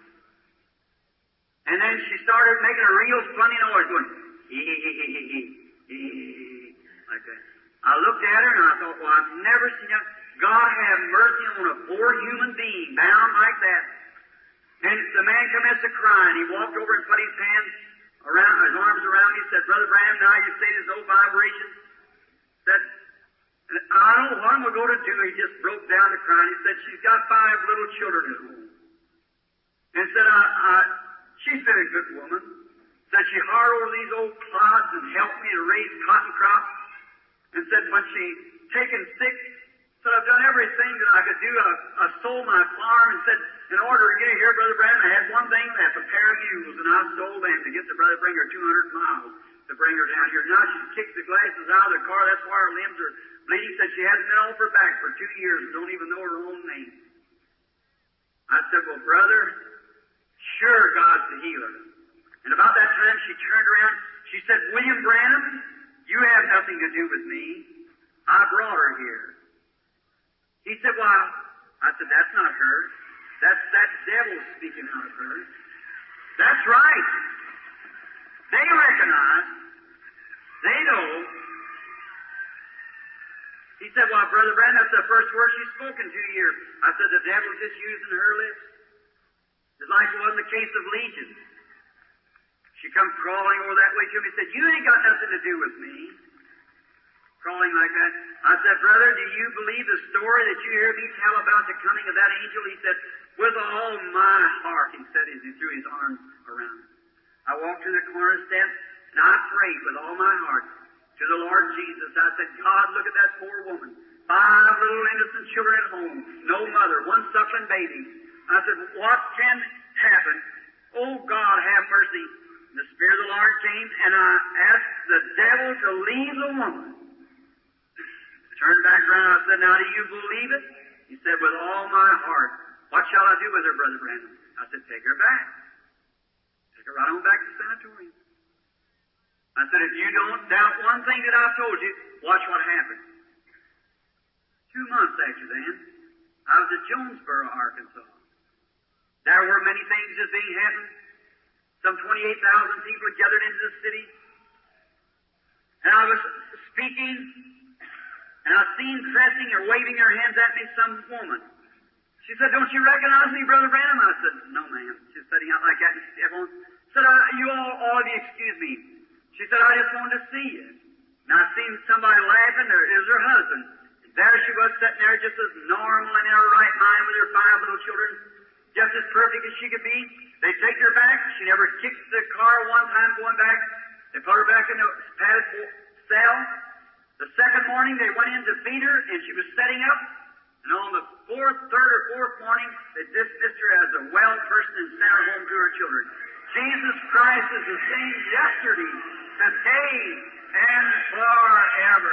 And then she started making a real funny noise, going, hee, hee, hee, hee, hee, hee, like that. I looked at her, and I thought, well, I've never seen that. God have mercy on a poor human being bound like that. And the man commenced to cry, and he walked over and put his hands around, his arms around me, said, Brother Branham, now you say there's no vibration. Said, I don't know what I'm going to go to do. He just broke down to crying. He said, she's got five little children at home. And said, I, I, she's been a good woman. Said she hired over these old clods and helped me to raise cotton crops. And said, when she taken sick, said, I've done everything that I could do. I, I sold my farm and said, in order to get here, Brother Branham, I had one thing left, a pair of mules, and I sold them to get the brother bring her two hundred miles to bring her down here. Now she's kicked the glasses out of the car. That's why her limbs are bleeding. Said she hasn't been off her back for two years and don't even know her own name. I said, well, brother, sure God's the healer. And about that time she turned around. She said, William Branham, you have nothing to do with me. I brought her here. He said, well, I said, that's not her. That's that devil speaking out of her. That's right. They recognize. They know. He said, well, Brother Branham, that's the first word she's spoken to here. I said, the devil's just using her lips. It's like it was in the case of Legion. She come crawling over that way to him. He said, you ain't got nothing to do with me. Crawling like that. I said, brother, do you believe the story that you hear me tell about the coming of that angel? He said, with all my heart, he said as he threw his arms around her. I walked to the corner step, and I prayed with all my heart to the Lord Jesus. I said, God, look at that poor woman. Five little innocent children at home, no mother, one suckling baby. I said, what can happen? Oh, God, have mercy. And the Spirit of the Lord came, and I asked the devil to leave the woman. Turned back around, I said, now do you believe it? He said, with all my heart. What shall I do with her, Brother Branham? I said, take her back. Take her right on back to the sanatorium. I said, if you don't doubt one thing that I've told you, watch what happens. Two months after then, I was at Jonesboro, Arkansas. There were many things that being happened. Some twenty-eight thousand people had gathered into the city. And I was speaking, and I seen pressing or waving her hands at me some woman. She said, "Don't you recognize me, Brother Branham?" I said, "No, ma'am." She was sitting out like that, and everyone said, I, "You all, all of you, excuse me." She said, "I just wanted to see you." And I seen somebody laughing. There it was her husband. And there she was sitting there just as normal and in her right mind with her five little children, just as perfect as she could be. They take her back. She never kicked the car one time going back. They put her back in the padded cell. The second morning they went in to feed her, and she was setting up. And on the fourth, third or fourth morning, they dismissed her as a well person and sent her home to her children. Jesus Christ is the same yesterday, today, and forever.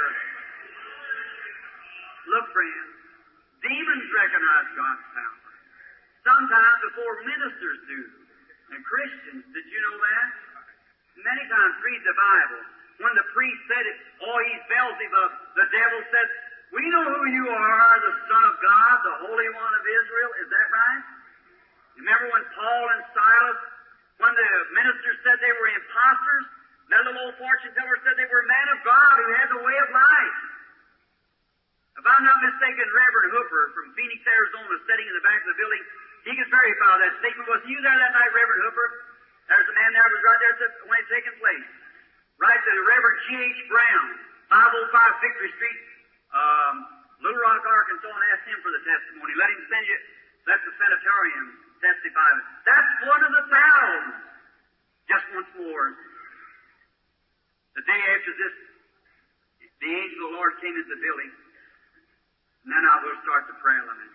Look, friends, demons recognize God's power. Sometimes before ministers do. And Christians, did you know that? Many times read the Bible. When the priest said it, "Oh, he's Beelzebub," the devil said, "We know who you are, the Son of God, the Holy One of Israel." Is that right? Remember when Paul and Silas, when the ministers said they were imposters, that little old fortune teller said they were men of God who had the way of life. If I'm not mistaken, Reverend Hooper from Phoenix, Arizona, sitting in the back of the building, he could verify that statement. Wasn't you there that night, Reverend Hooper? There's a man there who was right there when it was taking place. Right to the Reverend G H Brown, five oh five Victory Street, um, Little Rock, Arkansas, and ask him for the testimony. Let him send you, let the sanitarium testify. That's one of the thousands. Just once more. The day after this, the angel of the Lord came into the building, and then I will start the prayer line.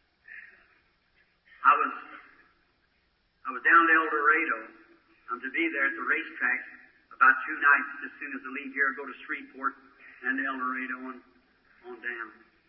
I was, I was down to El Dorado. I'm to be there at the racetrack about two nights as soon as I leave here, go to Shreveport and to El Dorado on, on down.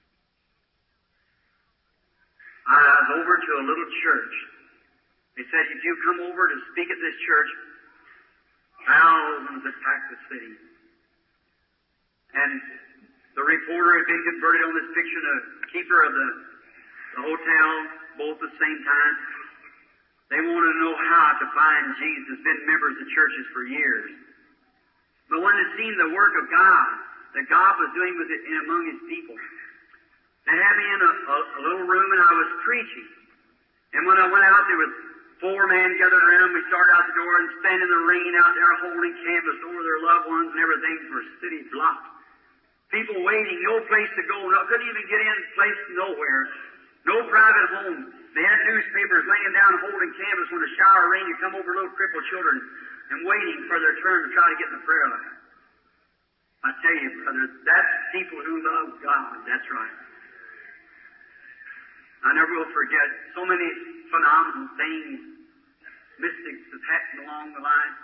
I was over to a little church. They said, "If you come over to speak at this church, thousands attack the city." And the reporter had been converted on this picture, the keeper of the, the hotel, both at the same time. They wanted to know how to find Jesus, been members of churches for years. But when they seen the work of God, that God was doing with it in among His people, they had me in a, a, a little room and I was preaching. And when I went out, there was four men gathered around. We started out the door and standing in the rain out there holding canvas over their loved ones and everything for a city blocked. People waiting, no place to go, no, couldn't even get in, place nowhere. No private homes. They had newspapers laying down holding canvas when a shower rain had come over little crippled children and waiting for their turn to try to get in the prayer line. I tell you, brother, that's people who love God. That's right. I never will forget so many phenomenal things, mystics have happened along the line.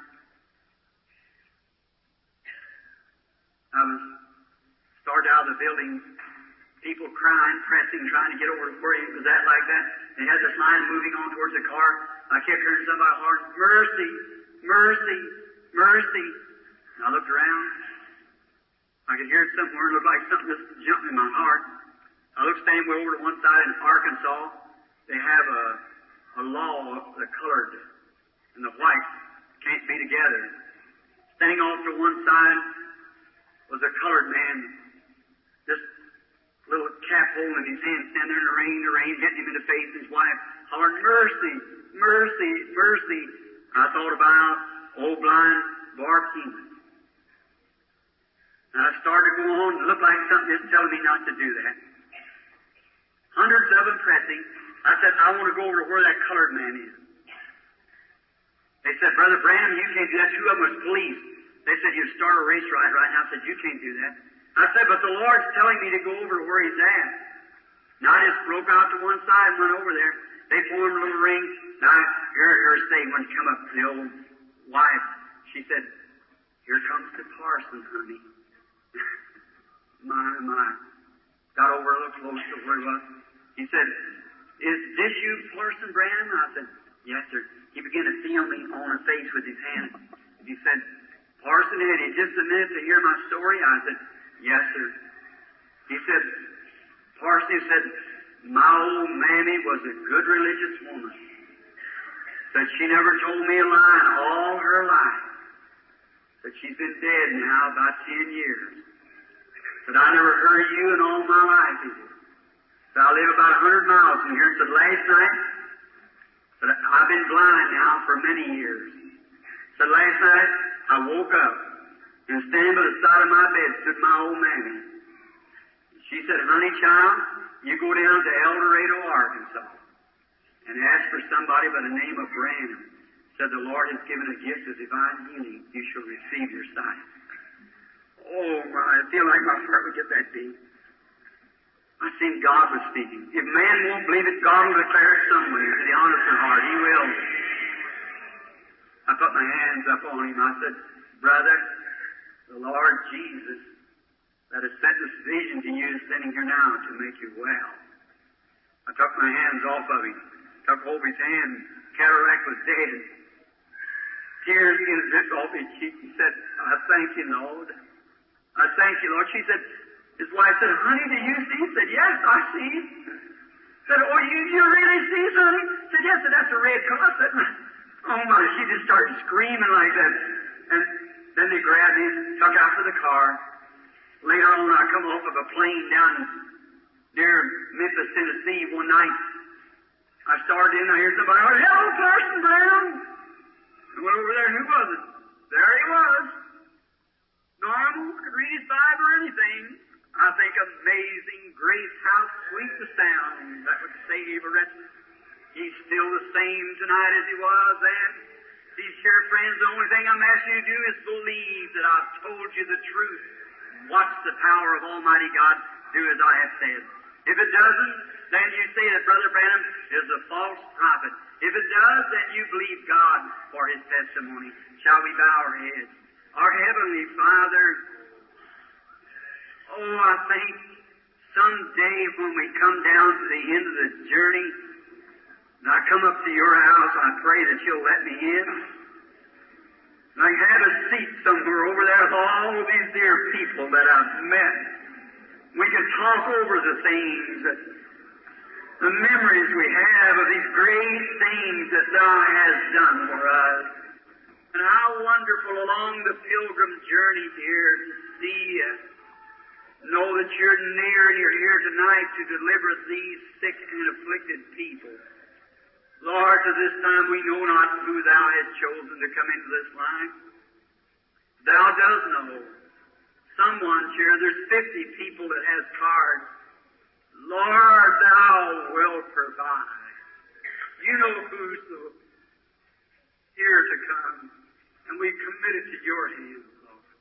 I was started out of the building, people crying, pressing, trying to get over where he was at like that. They had this line moving on towards the car. I kept hearing somebody hollering, "Mercy, mercy, mercy." And I looked around. I could hear it somewhere. It looked like something just jumped in my heart. I looked standing way over to one side in Arkansas. They have a, a law, the colored and the white can't be together. Standing off to one side was a colored man, just little cap holding his hand, standing there in the rain, the rain hitting him in the face, and his wife hollering, "Mercy, mercy, mercy." I thought about old blind Bart Keeman. And I started to go on, and it looked like something was telling me not to do that. Hundreds of them pressing. I said, "I want to go over to where that colored man is." They said, "Brother Branham, you can't do that." Two of them was police. They said, "You start a race right right now." I said, "You can't do that." I said, "But the Lord's telling me to go over to where He's at." And I just broke out to one side and went over there. They formed a little ring. Now, here, here, stay. When she come up, the old wife, she said, "Here comes the parson, honey." My, my. Got over a little close to where he was. He said, "Is this you, Parson Branham?" I said, "Yes, sir." He began to feel me on the face with his hand. He said, "Parson, had you just a minute to hear my story?" I said, "Yes, sir." He said, "Parson," he said, "my old mammy was a good religious woman. Said she never told me a lie in all her life. Said she's been dead now about ten years. Said I never heard you in all my life either. Said I live about a hundred miles from here. Said last night, said I've been blind now for many years. Said last night I woke up and standing by the side of my bed stood my old mammy. She said, honey child, you go down to El Dorado, Arkansas, and ask for somebody by the name of Branham. Said the Lord has given a gift of divine healing. You shall receive your sight. Oh my, I feel like my heart would get that beat. I seen God was speaking. If man won't believe it, God will declare it somewhere to the honest of heart. He will. I put my hands up on him. I said, brother, the Lord Jesus that has sent this vision to you is sending here now to make you well. I took my hands off of him. Took hold of his hand. Cataract was dead. Tears began to drip off his cheek. He said, I thank you, Lord. I thank you, Lord. She said, his wife said, honey, do you see? He said, yes, I see. Said, oh, you, you really see, honey? Said, yes, said, that's a red cross. Said, oh my, she just started screaming like that. And then they grabbed me, took out to the car. Later on, I come off of a plane down near Memphis, Tennessee one night. I started in, I heard somebody, oh, hello, Parson Brown. I went over there, and who was it? There he was. Normal, could read his Bible or anything. I think amazing grace, how sweet the sound that would save a wretch. He's still the same tonight as he was then. These here friends, the only thing I'm asking you to do is believe that I've told you the truth. Watch the power of Almighty God do as I have said. If it doesn't, then you say that Brother Branham is a false prophet. If it does, then you believe God for His testimony. Shall we bow our heads? Our Heavenly Father, oh, I think someday when we come down to the end of the journey, and I come up to your house, I pray that you'll let me in. And I have a seat somewhere over there with all these dear people that I've met. We can talk over the things, that, the memories we have of these great things that Thou hast done for us. And how wonderful along the pilgrim journey here to see you. Know that you're near and you're here tonight to deliver these sick and afflicted people. Lord, to this time we know not who Thou hast chosen to come into this line. Thou dost know. Someone here, there's fifty people that has cards. Lord, Thou wilt provide. You know who's here to come, and we commit it to your hands, Lord.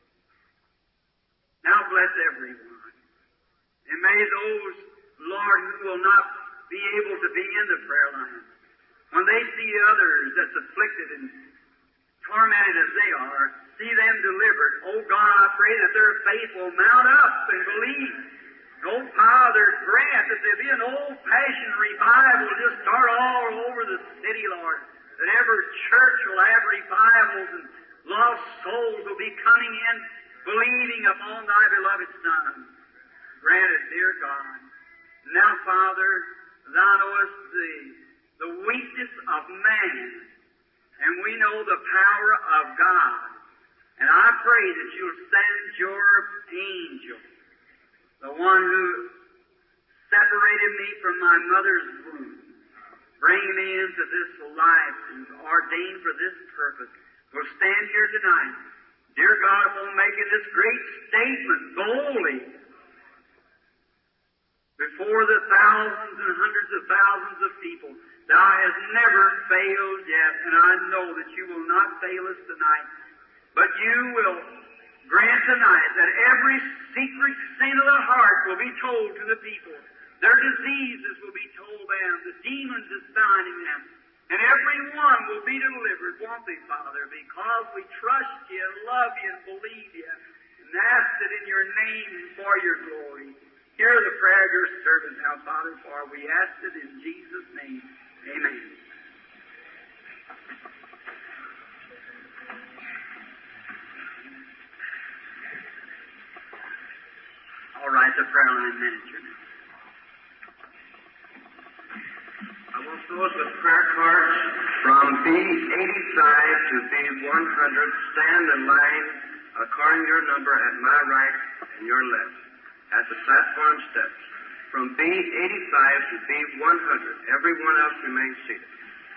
Now bless everyone. And may those, Lord, who will not be able to be in the prayer line, when they see others that's afflicted and tormented as they are, see them delivered. Oh God, I pray that their faith will mount up and believe. Oh Father, grant that there be an old-fashioned revival just start all over the city, Lord. That every church will have revivals and lost souls will be coming in, believing upon Thy beloved Son. Grant it, dear God. Now, Father, Thou knowest the the weakness of man, and we know the power of God. And I pray that you'll send your angel, the one who separated me from my mother's womb, bring me into this life and ordained for this purpose, will stand here tonight. Dear God, we'll make this great statement boldly before the thousands and hundreds of thousands of people. Thou hast never failed yet, and I know that you will not fail us tonight. But you will grant tonight that every secret sin of the heart will be told to the people. Their diseases will be told them, the demons assigning them. And every one will be delivered, won't they, Father? Because we trust you, love you, and believe you, and ask it in your name and for your glory. Hear the prayer of your servant now, Father, for we ask it in Jesus' name. Amen. All right, the prayer line manager. I want those with prayer cards from B eighty-five to B one hundred stand in line according to your number at my right and your left at the platform steps. From B eighty-five to B one hundred. Everyone else remain seated.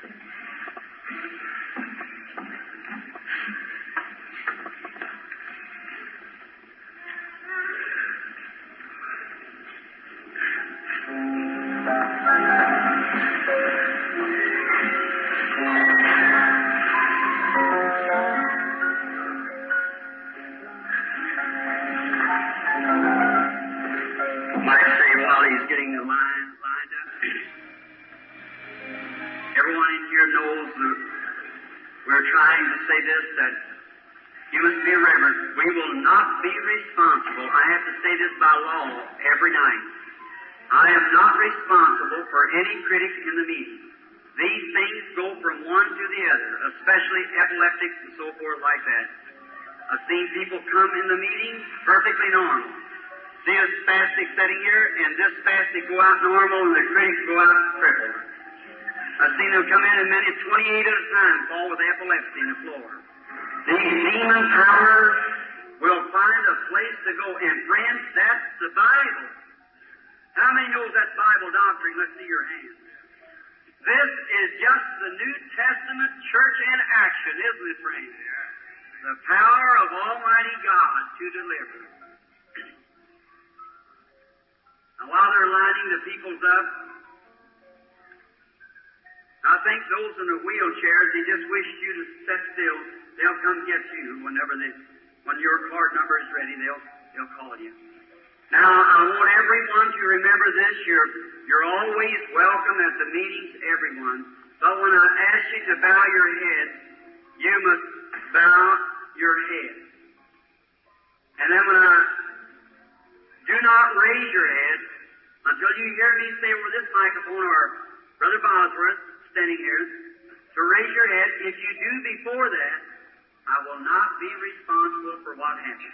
This, that you must be reverent. We will not be responsible. I have to say this by law every night. I am not responsible for any critic in the meeting. These things go from one to the other, especially epileptics and so forth like that. I've seen people come in the meeting perfectly normal. See a spastic sitting here, and this spastic go out normal, and the critic go out crippled. I've seen them come in and many twenty-eight at a time fall with epilepsy in the floor. These demon powers will find a place to go. And friends, that's the Bible. How many knows that Bible doctrine? Let's see your hands. This is just the New Testament church in action, isn't it, friends? The power of Almighty God to deliver. Now, while they're lining the peoples up, I think those in the wheelchairs, they just wish you to sit still. They'll come get you whenever they, when your card number is ready, they'll, they'll call you. Now, I want everyone to remember this. You're, you're always welcome at the meetings, everyone. But when I ask you to bow your head, you must bow your head. And then when I do not raise your head until you hear me say over this microphone, or Brother Bosworth standing here, to raise your head. If you do before that, I will not be responsible for what happens.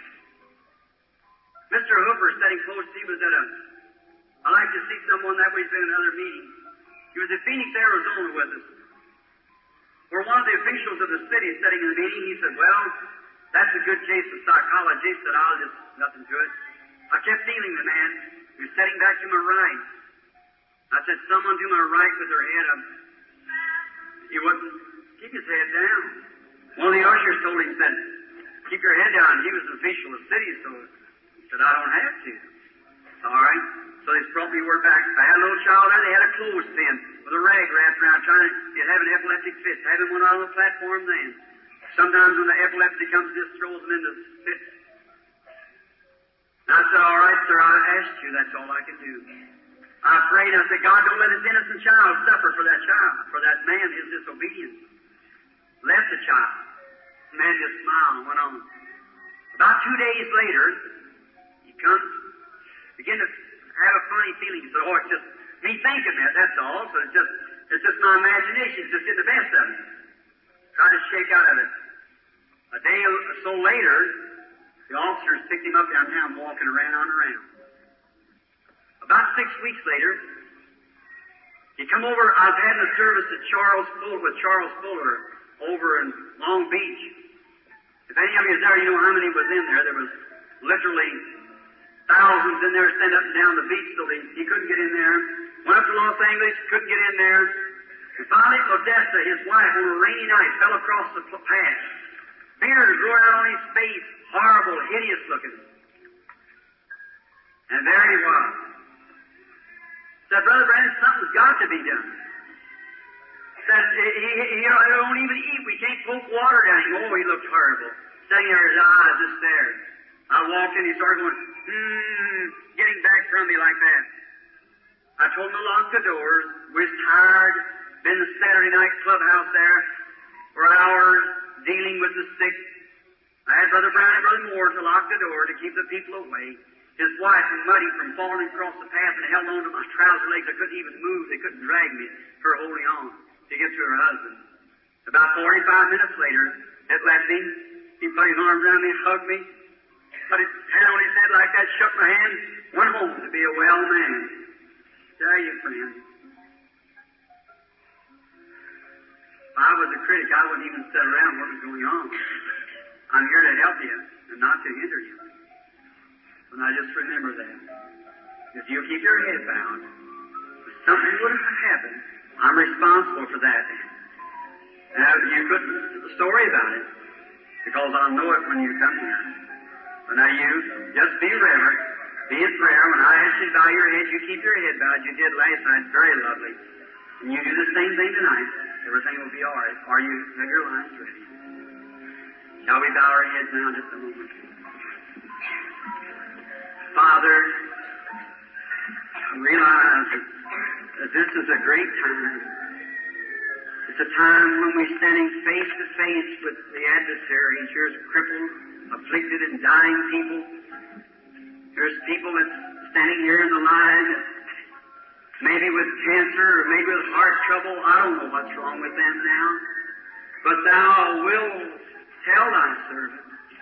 Mister Hooper, sitting close, he was at a, I like to see someone that way's been in another meeting. He was in Phoenix, Arizona with us. Where one of the officials of the city sitting in the meeting, he said, well, that's a good case of psychology. He said, I'll just, nothing to it. I kept feeling the man who was sitting back to my right. I said, someone to my right with their head up. He wouldn't keep his head down. One of the ushers told him, said, keep your head down. He was an official of the city, so he said, I don't have to. All right. So they brought me word back. I had a little child there. They had a clothespin with a rag wrapped around, trying to get have an epileptic fit. Having one on the platform then. Sometimes when the epilepsy comes, just throws them into fits. And I said, all right, sir, I asked you. That's all I can do. I prayed. I said, God, don't let this innocent child suffer for that child, for that man, his disobedience. Left the child. The man just smiled and went on. About two days later, he comes, began to have a funny feeling. He said, oh, it's just me thinking that, that's all. So it's just, it's just my imagination, it's just getting the best of me. Trying to shake out of it. A day or so later, the officers picked him up downtown, walking around and around. About six weeks later, he come over. I was having a service at Charles Fuller with Charles Fuller over in Long Beach. If any of you is there, you know how many was in there. There was literally thousands in there, standing up and down the beach, so they, he couldn't get in there. Went up to Los Angeles, couldn't get in there. And finally, Odessa, his wife, on a rainy night, fell across the path. Beard growing out on his face, horrible, hideous looking. And there he was. Said, Brother Brandon, something's got to be done. Said, he, he, he don't even eat. We can't poke water down him. Oh, he looked horrible. Sitting there, his eyes just there. I walked in, he started going, hmm, getting back from me like that. I told him to lock the doors. We was tired. Been the Saturday night clubhouse there for hours, dealing with the sick. I had Brother Brown and Brother Moore to lock the door to keep the people away. His wife was muddy from falling across the path and held on to my trouser legs. I couldn't even move. They couldn't drag me, her holding on to get to her husband. About forty-five minutes later, it left me. He put his arms around me and hugged me. Put his hand on his head like that, shook my hand, went home to be a well man. Tell you, friend. If I was a critic, I wouldn't even sit around what was going on. I'm here to help you and not to hinder you. And I just remember that. If you keep your head bowed, if something would have happened, I'm responsible for that. Now, you couldn't story about it, because I'll know it when you come here. But now you just be reverent, be in prayer. When I ask you to bow your head, you keep your head bowed. You did last night, very lovely. And you do the same thing tonight. Everything will be all right. Are you have your lines ready? Shall we bow our heads now just a moment? Father, I realize that, that this is a great time. It's a time when we're standing face to face with the adversaries. Here's crippled, afflicted, and dying people. There's people that's standing here in the line, maybe with cancer or maybe with heart trouble. I don't know what's wrong with them now. But Thou wilt tell Thy servant.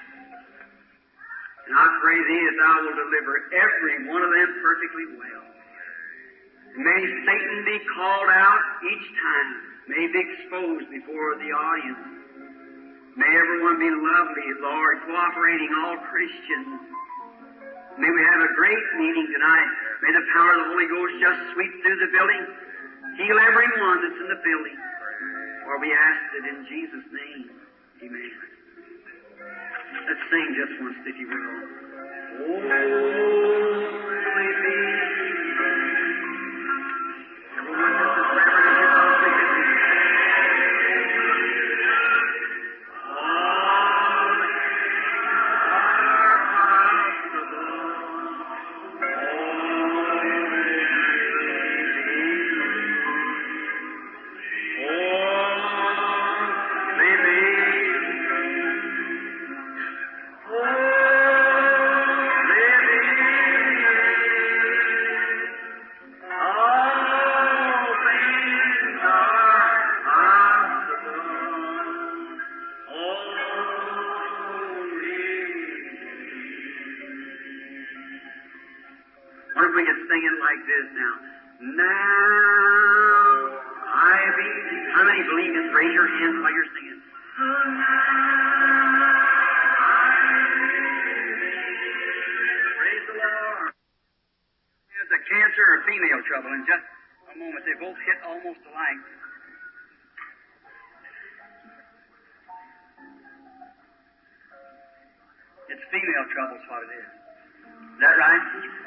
And I pray Thee that Thou will deliver every one of them perfectly well. And may Satan be called out each time. May be exposed before the audience. May everyone be lovely, Lord, cooperating all Christians. May we have a great meeting tonight. May the power of the Holy Ghost just sweep through the building. Heal everyone that's in the building. For we ask it in Jesus' name. Amen. Let's sing just once, if you will. Holy be. Everyone just as reverent as you possibly can be. Trouble in just a moment. They both hit almost alike. It's female trouble is what it is. Is that right?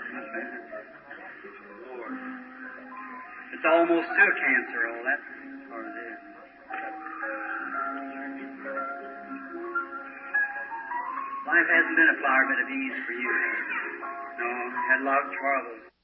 Lord. It's almost to a cancer, all that. That's what it is. Life hasn't been a flower bed of ease for you. No, you had a lot of troubles.